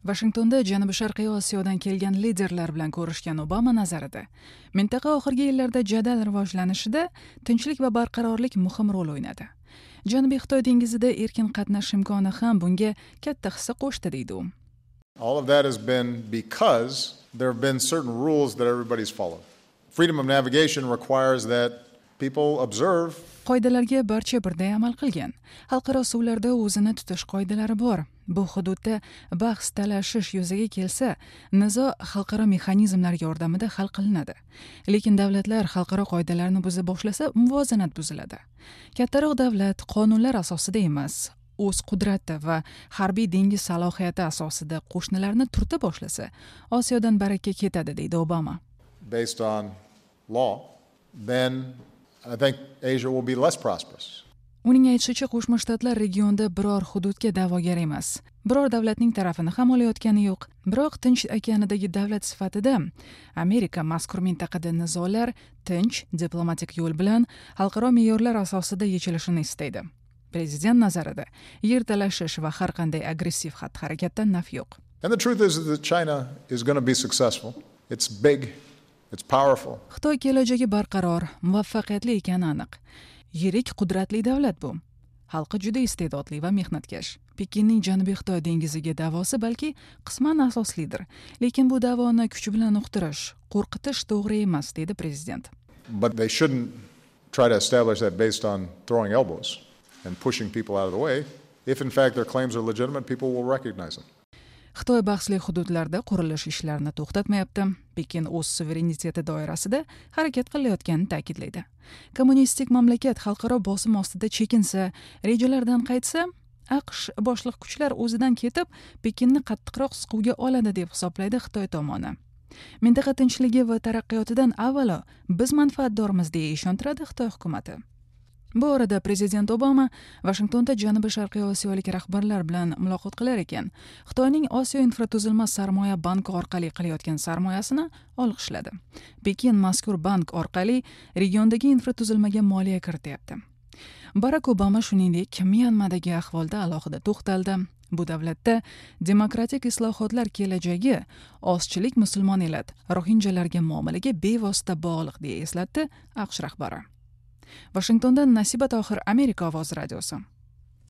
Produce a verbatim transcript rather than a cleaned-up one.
Vashingtonda Janubiy Sharqiy Osiyodan kelgan liderlar bilan ko'rishgan Obama nazarida, mintaqa oxirgi yillarda jadal rivojlanishida tinchlik va barqarorlik muhim rol o'ynadi. Janubiy Xitoy dengizida erkin qatnashish imkoni ham bunga katta hissa qo'shdi deydi u. All of that has been because there have been certain rules that everybody's followed. Freedom of navigation requires that people observe. Qoidalarga barcha birday amal qilgan. Xalqaro suvlarda o'zini tutish qoidalari bor. Bu hududda bahs talashish yuzaga kelsa, nizo xalqaro mexanizmlar yordamida hal qilinadi. Lekin davlatlar xalqaro qoidalarni buza boshlasa, muvozanat buziladi. Kattaroq davlat qonunlar asosida emas, o'z qudrati va harbiy dengiz salohiyati asosida qo'shnilarni turta boshlasa, Osiyodan baraka ketadi deydi Obama. Based on law, then I think Asia will be less prosperous. Uning aytishicha, Qo'shma Shtatlar regionda biror hududga da'vogar emas. Biror davlatning tarafini ham olayotgani yo'q. Biroq Tinch okeanidagi davlat sifatida Amerika mazkur mintaqada nizolar tinch, diplomatik yo'l bilan xalqaro me'yorlar asosida yechilishini istaydi. Prezident nazarida yer talashish va har qanday agressiv xatti-harakatdan naf yo'q. And the truth is that China is going to be successful. It's big. It's powerful. Xitoy kelajagi barqaror, muvaffaqiyatli ekani aniq. Yirik qudratli davlat bu. Xalqi juda iste'dodli va mehnatkash. Pekinning Janubiy Xitoy dengiziga da'vosi balki qisman asoslidir, lekin bu da'voni kuch bilan uqtirish, qo'rqitish to'g'ri emas, dedi prezident. But they shouldn't try to establish that based on throwing elbows and pushing people out of the way. If in fact their claims are legitimate, people will recognize them. Xitoy bahsli hududlarda qurilish ishlarini to'xtatmayapti. Pekin o'z suvereniteti doirasida harakat qilayotganini ta'kidlaydi. Kommunistik mamlakat xalqaro bosim ostida chekinsa, rejalardan qaytsa, AQSh boshliq kuchlar o'zidan ketib, Pekinni qattiqroq siquvga oladi deb hisoblaydi Xitoy tomoni. Mintaqa tinchligi va taraqqiyotidan avvalo biz manfaatdormiz deya ishontiradi Xitoy hukumatı. Bu orada prezident Obama Vashingtonda Janubiy Sharqiy Osiyolik rahbarlar bilan muloqot qilar ekan, Xitoyning Osiyo infratuzilma sarmoya banki orqali qilayotgan sarmoyasini olqishladi. Pekin mazkur bank orqali regiondagi infratuzilmaga moliya kirityapti. Barack Obama shuningdek Myanmadagi ahvolda alohida to'xtaldi. Bu davlatda demokratik islohotlar kelajagi ozchilik musulmon elat rohinjalarga muomalaga bevosita bog'liq deya eslatdi AQSh rahbari. Vashingtondan Nasiba Tohir, Amerika ovozi radiosi.